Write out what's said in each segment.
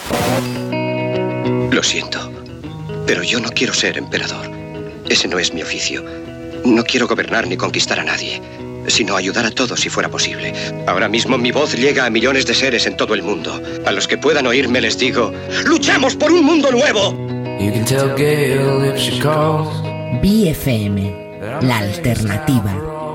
Lo siento, pero yo no quiero ser emperador. Ese no es mi oficio. No quiero gobernar ni conquistar a nadie, sino ayudar a todos si fuera posible. Ahora mismo mi voz llega a millones de seres en todo el mundo. A los que puedan oírme les digo: ¡luchemos por un mundo nuevo! BFM, la alternativa.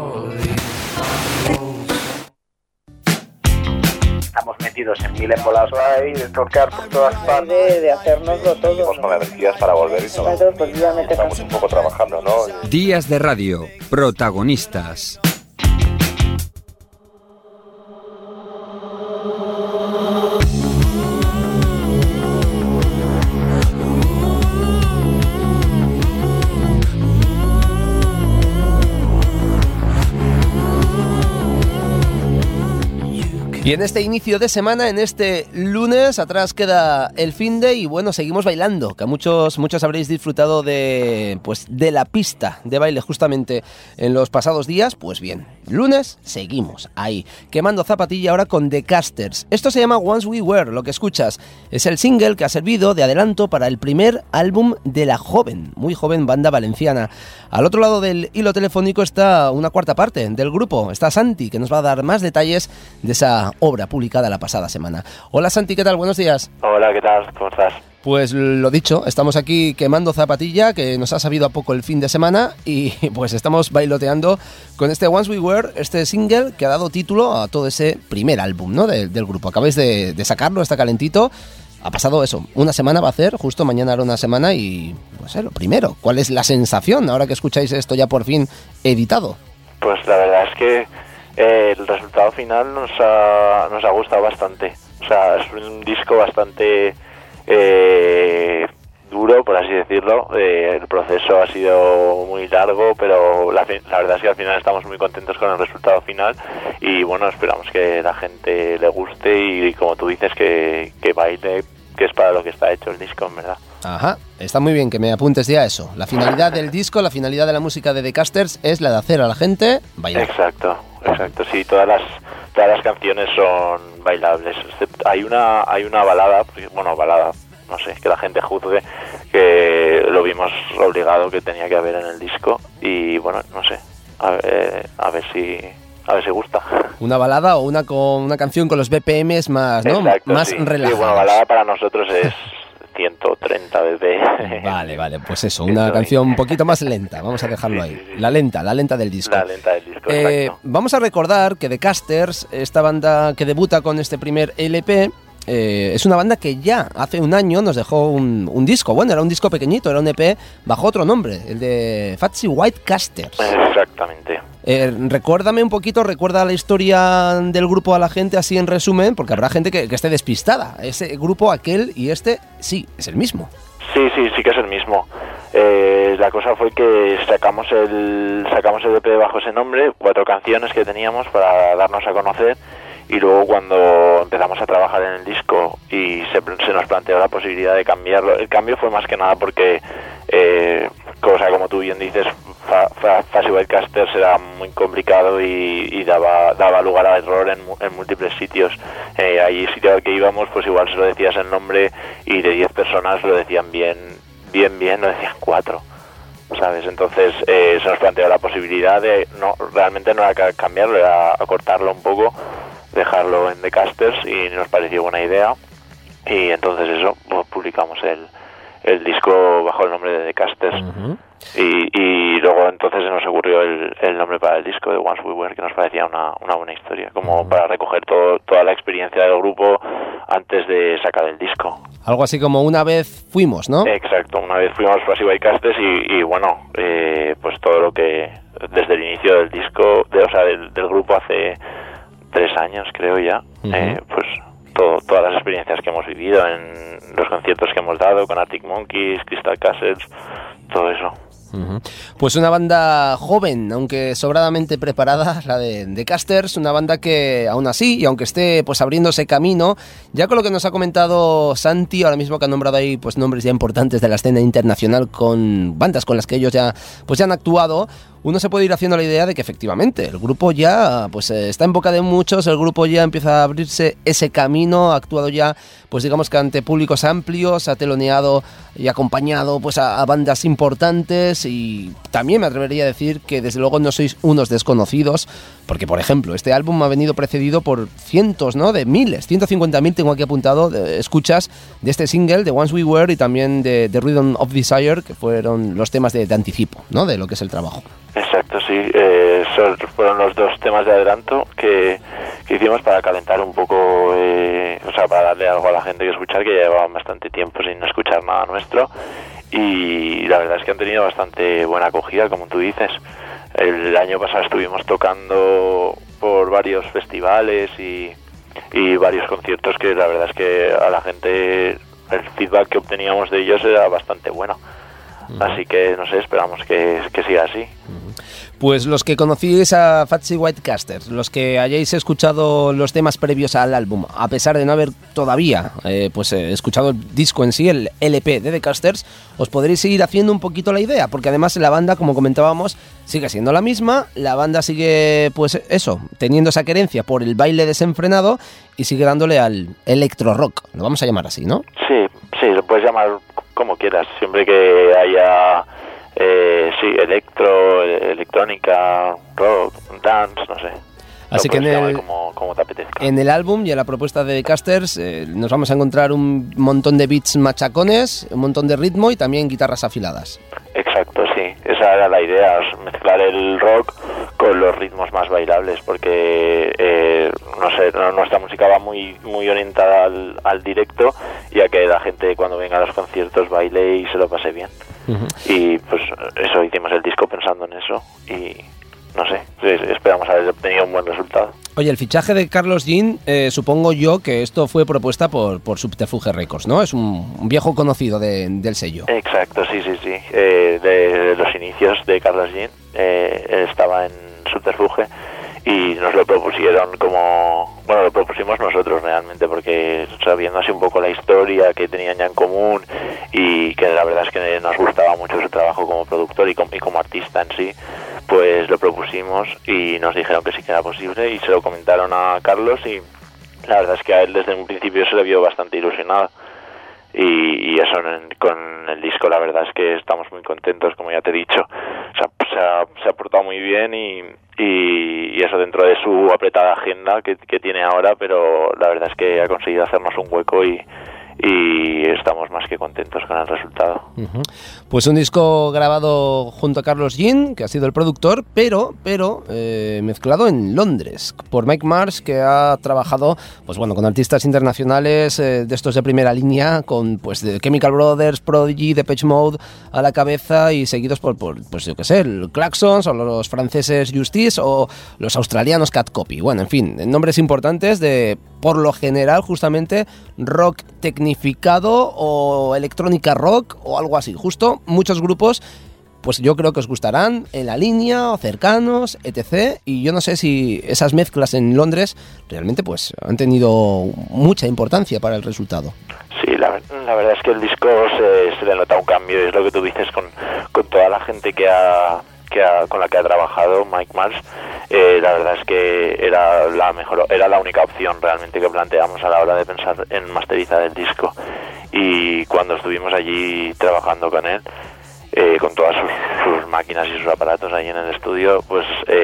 Estamos metidos en mil embolados ahí, de tocar por todas partes, de hacérnoslo todo. Estamos con energías para volver y todo. Estamos un poco trabajando, ¿no? Días de radio, protagonistas. Y en este inicio de semana, en este lunes, atrás queda el finde y bueno, seguimos bailando, que muchos habréis disfrutado de la pista de baile justamente en los pasados días. Pues bien, lunes seguimos ahí, quemando zapatilla ahora con The Casters. Esto se llama Once We Were, lo que escuchas es el single que ha servido de adelanto para el primer álbum de la muy joven banda valenciana. Al otro lado del hilo telefónico está una cuarta parte del grupo, está Santi, que nos va a dar más detalles de esa obra publicada la pasada semana. Hola Santi, ¿qué tal? Buenos días. Hola, ¿qué tal? ¿Cómo estás? Pues lo dicho, estamos aquí quemando zapatilla, que nos ha sabido a poco el fin de semana, y pues estamos bailoteando con este Once We Were, este single que ha dado título a todo ese primer álbum, ¿no? del grupo. Acabáis de sacarlo, está calentito. Ha pasado eso, una semana va a hacer, justo mañana hará una semana y pues lo primero, ¿cuál es la sensación ahora que escucháis esto ya por fin editado? Pues la verdad es que el resultado final nos ha gustado bastante. O sea, es un disco bastante duro, por así decirlo. El proceso ha sido muy largo, pero la verdad es que al final estamos muy contentos con el resultado final y bueno, esperamos que la gente le guste y como tú dices, que baile, que es para lo que está hecho el disco, en verdad. Ajá, está muy bien que me apuntes ya eso. La finalidad del disco, la finalidad de la música de The Casters es la de hacer a la gente bailar. Exacto, sí, todas las canciones son bailables. Hay una balada, balada, no sé, que la gente juzgue, que lo vimos obligado que tenía que haber en el disco y bueno, no sé, a ver si gusta. Una balada o una canción con los BPMs más, ¿no? Exacto, más sí. relajados. Sí, bueno, balada para nosotros es 130 BPM. Vale, pues eso, una canción un poquito más lenta, vamos a dejarlo ahí. Sí. La lenta del disco. La lenta del disco, exacto. Vamos a recordar que The Casters, esta banda que debuta con este primer LP, es una banda que ya hace un año nos dejó un disco. Bueno, era un disco pequeñito, era un EP bajo otro nombre, el de Fatsy White Casters. Exactamente. Recuérdame un poquito, recuerda la historia del grupo a la gente así en resumen, porque habrá gente que esté despistada. Ese grupo, aquel y este, sí, es el mismo. Sí que es el mismo. La cosa fue que sacamos el EP bajo ese nombre, 4 canciones que teníamos para darnos a conocer. Y luego cuando empezamos a trabajar en el disco y se nos planteó la posibilidad de cambiarlo, el cambio fue más que nada porque, como tú bien dices, Fatsy White Casters era muy complicado y daba lugar al error en múltiples sitios. Allí sitio al que íbamos, pues igual se lo decías el nombre y de 10 personas lo decían bien, lo decían 4. ¿Sabes? Entonces se nos planteó la posibilidad de, realmente no era cambiarlo, era acortarlo un poco, dejarlo en The Casters y nos pareció buena idea y entonces eso, pues, publicamos el disco bajo el nombre de The Casters. Uh-huh. Y luego entonces se nos ocurrió el nombre para el disco de Once We Were, que nos parecía una buena historia, como para recoger toda la experiencia del grupo antes de sacar el disco. Algo así como Una vez fuimos, ¿no? Exacto, una vez fuimos Fatsy White Casters y bueno, pues todo lo que desde el inicio del disco, del grupo hace 3 años creo ya, uh-huh. Pues todas las experiencias que hemos vivido en los conciertos que hemos dado con Arctic Monkeys, Crystal Castles, todo eso. Uh-huh. Pues una banda joven, aunque sobradamente preparada, la de The Casters, una banda que aún así, y aunque esté pues abriéndose camino, ya con lo que nos ha comentado Santi, ahora mismo que ha nombrado ahí pues nombres ya importantes de la escena internacional con bandas con las que ellos ya han actuado, uno se puede ir haciendo la idea de que efectivamente el grupo ya pues está en boca de muchos, el grupo ya empieza a abrirse ese camino, ha actuado ya pues digamos que ante públicos amplios, ha teloneado y acompañado pues a bandas importantes, y también me atrevería a decir que desde luego no sois unos desconocidos, porque por ejemplo este álbum ha venido precedido por cientos, ¿no?, de miles, 150.000 tengo aquí apuntado, de escuchas de este single, de Once We Were, y también de The Rhythm of Desire, que fueron los temas de anticipo, ¿no?, de lo que es el trabajo. Exacto, sí. Fueron los dos temas de adelanto que hicimos para calentar un poco, o sea, para darle algo a la gente que escuchar, que llevaban bastante tiempo sin escuchar nada nuestro, y la verdad es que han tenido bastante buena acogida, como tú dices. El año pasado estuvimos tocando por varios festivales y varios conciertos que la verdad es que a la gente el feedback que obteníamos de ellos era bastante bueno. Así que, no sé, esperamos que siga así. Pues los que conocíais a Fatsy White Casters, los que hayáis escuchado los temas previos al álbum, a pesar de no haber todavía escuchado el disco en sí, el LP de The Casters, os podréis ir haciendo un poquito la idea, porque además la banda, como comentábamos, sigue siendo la misma, la banda sigue, pues eso, teniendo esa querencia por el baile desenfrenado y sigue dándole al electro rock, lo vamos a llamar así, ¿no? Sí, lo puedes llamar como quieras, siempre que haya electrónica, rock, dance, no sé. Así que como te apetezca. En el álbum y en la propuesta de The Casters nos vamos a encontrar un montón de beats machacones, un montón de ritmo y también guitarras afiladas. Exacto, sí, esa era la idea, mezclar el rock con los ritmos más bailables, porque no sé, nuestra música va muy orientada al directo, y a que la gente cuando venga a los conciertos baile y se lo pase bien. Uh-huh. Y pues eso, hicimos el disco pensando en eso, y no sé, esperamos haber obtenido un buen resultado. Oye, el fichaje de Carlos Jean, supongo yo que esto fue propuesta por Subterfuge Records, ¿no? Es un viejo conocido del sello. Exacto, sí. De los inicios de Carlos Jean, él estaba en Subterfuge y nos lo propusieron lo propusimos nosotros realmente, porque sabiendo así un poco la historia que tenían ya en común, y que la verdad es que nos gustaba mucho su trabajo como productor y como artista en sí, pues lo propusimos y nos dijeron que sí que era posible, y se lo comentaron a Carlos, y la verdad es que a él desde un principio se le vio bastante ilusionado, y eso con el disco la verdad es que estamos muy contentos, como ya te he dicho. Se ha portado muy bien y eso dentro de su apretada agenda que tiene ahora, pero la verdad es que ha conseguido hacernos un hueco y estamos más que contentos con el resultado. Uh-huh. Pues un disco grabado junto a Carlos Jean, que ha sido el productor, pero mezclado en Londres por Mike Marsh, que ha trabajado con artistas internacionales de estos de primera línea, con The Chemical Brothers, Prodigy, Depeche Mode a la cabeza, y seguidos por yo qué sé, el Klaxons, o los franceses Justice, o los australianos Cat Copy. Bueno, en fin, nombres importantes de, por lo general, justamente rock tecnificado o electrónica rock o algo así. Justo muchos grupos, pues yo creo que os gustarán, en la línea o cercanos, etc. Y yo no sé si esas mezclas en Londres realmente pues han tenido mucha importancia para el resultado. Sí, la verdad es que el disco se le nota un cambio, es lo que tú dices con toda la gente con la que ha trabajado Mike Marsh. La verdad es que era la única opción realmente que planteamos a la hora de pensar en masterizar el disco, y cuando estuvimos allí trabajando con él, con todas sus máquinas y sus aparatos ahí en el estudio, pues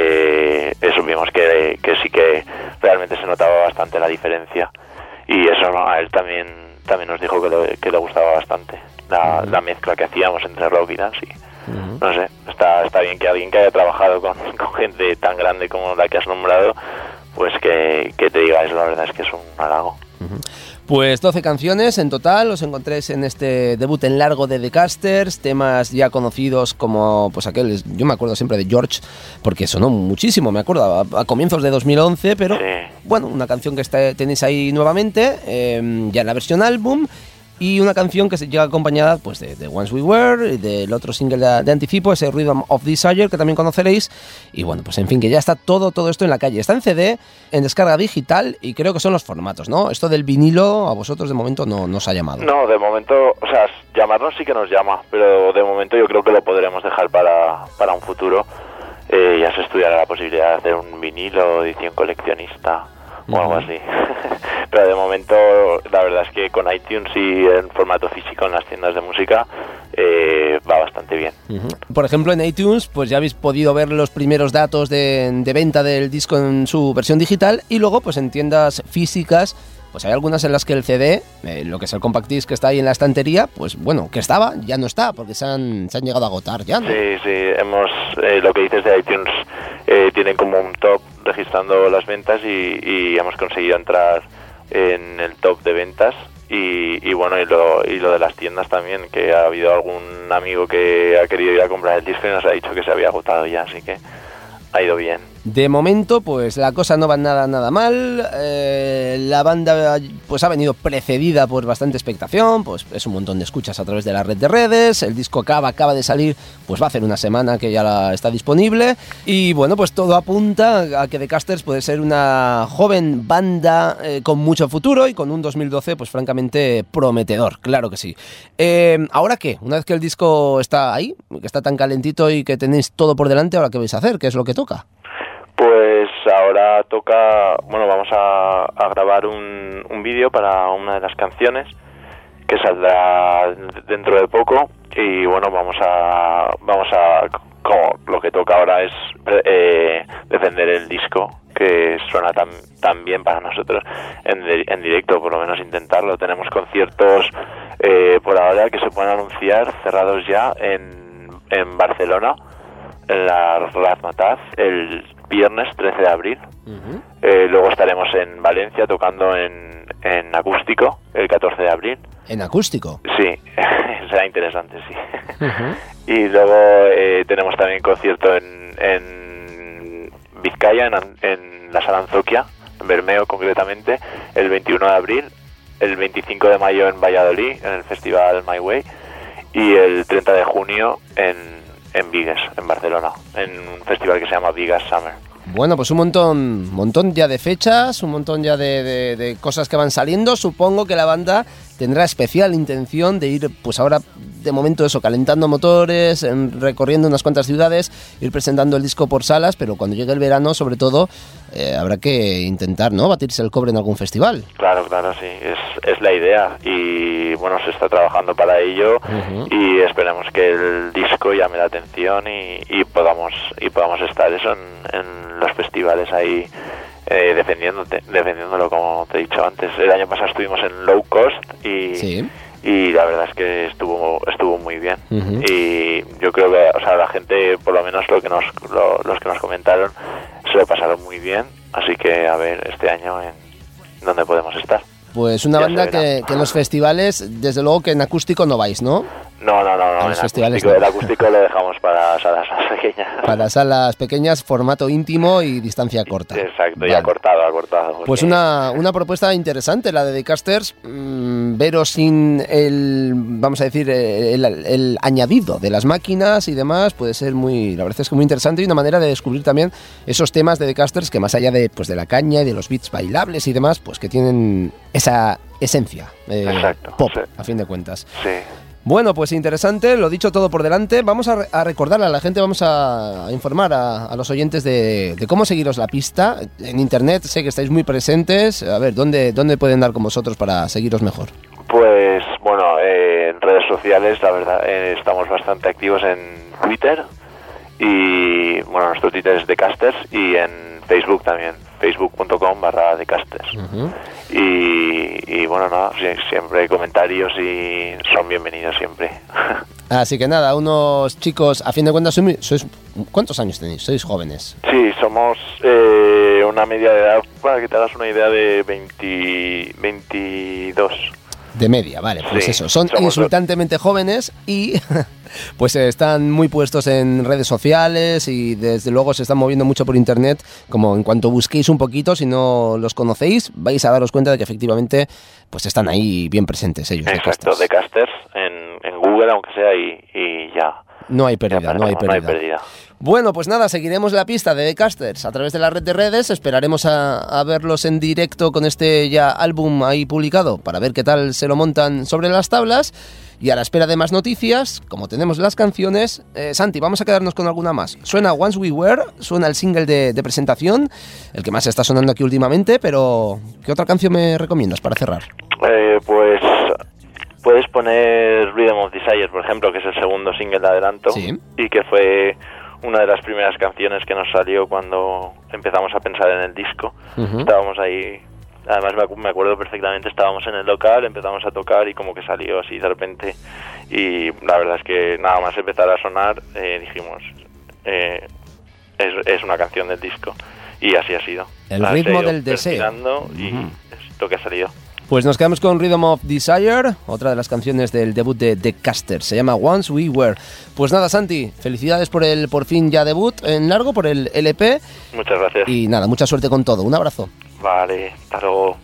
supimos que sí que realmente se notaba bastante la diferencia, y eso a él también nos dijo que le gustaba bastante la mezcla que hacíamos entre rock y dance. Uh-huh. No sé, está bien que alguien que haya trabajado con gente tan grande como la que has nombrado, pues que te diga eso, la verdad es que es un halago. Uh-huh. Pues 12 canciones en total, os encontréis en este debut en largo de The Casters, temas ya conocidos como aquel, yo me acuerdo siempre de George, porque sonó muchísimo, me acuerdo, a comienzos de 2011, pero sí. Una canción que tenéis ahí nuevamente, ya en la versión álbum, y una canción que se llega acompañada de Once We Were, y del otro single de anticipo, ese Rhythm of Desire, que también conoceréis, y en fin, que ya está todo esto en la calle. Está en CD, en descarga digital, y creo que son los formatos, ¿no? Esto del vinilo a vosotros de momento no os ha llamado. No, de momento, llamarnos sí que nos llama, pero de momento yo creo que lo podremos dejar para un futuro, ya se estudiará la posibilidad de hacer un vinilo, edición coleccionista o algo así. Pero de momento la verdad es que con iTunes y en formato físico en las tiendas de música va bastante bien. Por ejemplo, en iTunes pues ya habéis podido ver los primeros datos de venta del disco en su versión digital, y luego pues en tiendas físicas pues hay algunas en las que el CD, lo que es el compact disc que está ahí en la estantería, pues bueno, que estaba, ya no está, porque se han llegado a agotar ya, ¿no? Sí, hemos, lo que dices de iTunes, tienen como un top registrando las ventas y hemos conseguido entrar en el top de ventas. Y bueno, y lo de las tiendas también, que ha habido algún amigo que ha querido ir a comprar el disco y nos ha dicho que se había agotado ya, así que ha ido bien. De momento, pues la cosa no va nada mal. La banda pues ha venido precedida por bastante expectación, pues es un montón de escuchas a través de la red de redes. El disco acaba de salir, pues va a hacer una semana que ya está disponible. Y bueno, pues todo apunta a que The Casters puede ser una joven banda con mucho futuro y con un 2012 pues francamente prometedor, claro que sí. ¿Ahora qué? Una vez que el disco está ahí, que está tan calentito y que tenéis todo por delante, ¿ahora qué vais a hacer? ¿Qué es lo que toca? Pues ahora toca, bueno, vamos a grabar un vídeo para una de las canciones que saldrá dentro de poco, y bueno, vamos a como lo que toca ahora es defender el disco, que suena tan bien para nosotros en directo, por lo menos intentarlo. Tenemos conciertos por ahora que se pueden anunciar cerrados ya en Barcelona, en la Razmataz, el viernes 13 de abril. Luego estaremos en Valencia tocando en acústico el 14 de abril. ¿En acústico? Sí, será interesante, sí. Y luego tenemos también concierto en Vizcaya, en la Sala Anzoquia, en Bermeo concretamente, el 21 de abril, el 25 de mayo en Valladolid, en el festival My Way, y el 30 de junio en Vigas, en Barcelona, en un festival que se llama Vigas Summer. Bueno, pues un montón ya de fechas, un montón ya de cosas que van saliendo. Supongo que la banda tendrá especial intención de ir, pues ahora de momento eso, calentando motores, recorriendo unas cuantas ciudades, ir presentando el disco por salas, pero cuando llegue el verano, sobre todo, habrá que intentar, ¿no?, batirse el cobre en algún festival. Claro, sí, es la idea, y bueno, se está trabajando para ello, y esperemos que el disco llame la atención y podamos estar eso en los festivales ahí, defendiéndolo, como te he dicho antes. El año pasado estuvimos en Low Cost y la verdad es que estuvo muy bien. Y yo creo que, o sea, la gente, por lo menos los que nos comentaron, se lo pasaron muy bien, así que a ver este año en dónde podemos estar. Pues una banda que en los festivales, desde luego que en acústico no vais, ¿no? No, en los festivales no. El acústico lo dejamos para salas más pequeñas. Para salas pequeñas, formato íntimo y distancia corta. Exacto, vale. Y acortado. Pues una propuesta interesante, la de The Casters, veros sin vamos a decir, el añadido de las máquinas y demás, puede ser la verdad es que muy interesante, y una manera de descubrir también esos temas de The Casters que más allá de la caña y de los beats bailables y demás, pues que tienen esa esencia pop, sí, a fin de cuentas. Sí. Bueno, pues interesante, lo dicho, todo por delante. Vamos a recordarle a la gente, vamos a informar a los oyentes de cómo seguiros la pista. En internet sé que estáis muy presentes. A ver, ¿dónde pueden dar con vosotros para seguiros mejor? Pues bueno, en redes sociales, la verdad, estamos bastante activos en Twitter. Y bueno, nuestro Twitter es The Casters, y en Facebook también, facebook.com/The Casters. Y bueno, nada, siempre comentarios y son bienvenidos siempre. Así que nada, unos chicos, a fin de cuentas, ¿cuántos años tenéis? ¿Sois jóvenes? Sí, somos una media de edad, para que te hagas una idea, de 22. De media, vale, pues sí, eso, son insultantemente jóvenes y pues están muy puestos en redes sociales y desde luego se están moviendo mucho por internet. Como en cuanto busquéis un poquito, si no los conocéis, vais a daros cuenta de que efectivamente pues están ahí bien presentes ellos. Exacto, The Casters en Google, aunque sea, y ya. No hay pérdida, no hay pérdida. Bueno, pues nada, seguiremos la pista de The Casters a través de la red de redes, esperaremos a verlos en directo con este ya álbum ahí publicado para ver qué tal se lo montan sobre las tablas. Y a la espera de más noticias, como tenemos las canciones, Santi, vamos a quedarnos con alguna más. Suena Once We Were, suena el single de presentación, el que más está sonando aquí últimamente, pero ¿qué otra canción me recomiendas para cerrar? Pues puedes poner Rhythm of Desire, por ejemplo, que es el segundo single de adelanto, sí, y que fue una de las primeras canciones que nos salió cuando empezamos a pensar en el disco. Uh-huh. Estábamos ahí, además me acuerdo perfectamente, estábamos en el local, empezamos a tocar y como que salió así de repente, y la verdad es que nada más empezar a sonar dijimos, es una canción del disco, y así ha sido. El ritmo del deseo. Y es lo que ha salido. Pues nos quedamos con Rhythm of Desire, otra de las canciones del debut de The Casters, se llama Once We Were. Pues nada, Santi, felicidades por el por fin ya debut en largo, por el LP. Muchas gracias. Y nada, mucha suerte con todo, un abrazo. Vale, hasta luego.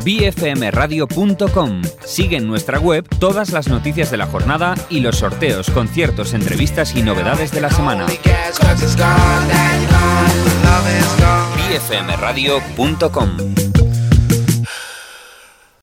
bfmradio.com. Sigue en nuestra web todas las noticias de la jornada y los sorteos, conciertos, entrevistas y novedades de la semana. bfmradio.com.